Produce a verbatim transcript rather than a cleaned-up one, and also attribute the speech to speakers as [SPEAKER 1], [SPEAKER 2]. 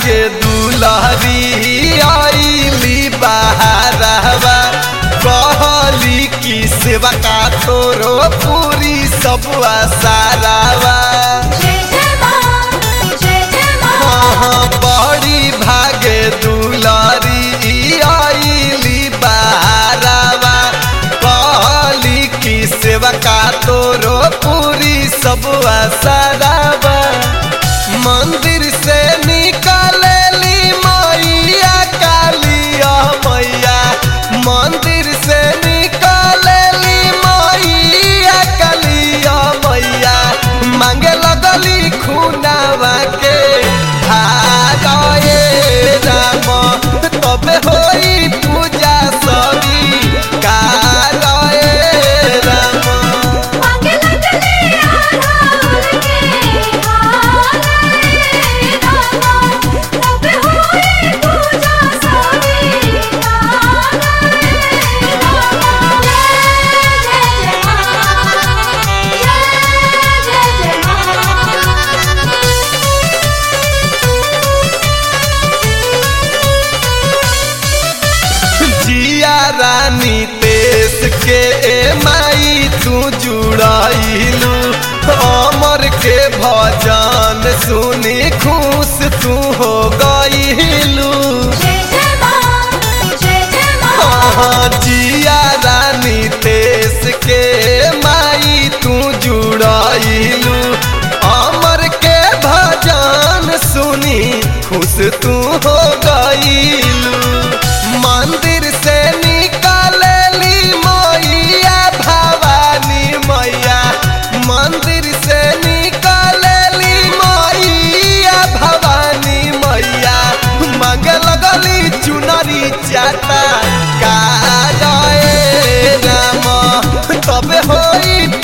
[SPEAKER 1] भागे दुलहरी आईली बहारवा कहली की सेवा का तोरो पूरी सब सारावा बड़ी भागे दुलहरी आईली बहारवा कहली की सेवा का तोरो पूरी सब सारावा मंदिर से निकलेली मैया कालिया मैया मंदिर से निकलेली मैया कालिया मैया मांगे लगली खुनावा के भागे राम तबे होई पूजा सभी काले राम रानी देश के माई तू जुड़ाइलू अमर के भजन सुनी खुश तू हो गईलू जिया रानी देश के माई तू जुड़ाइलू अमर के भजन सुनी खुश तू हो गईलू मंदिर से निकलेली मैया भवानी मैया मंदिर से निकलेली मैया भवानी मैया मांग लगली चुनरी चाटा काले राम तबे होई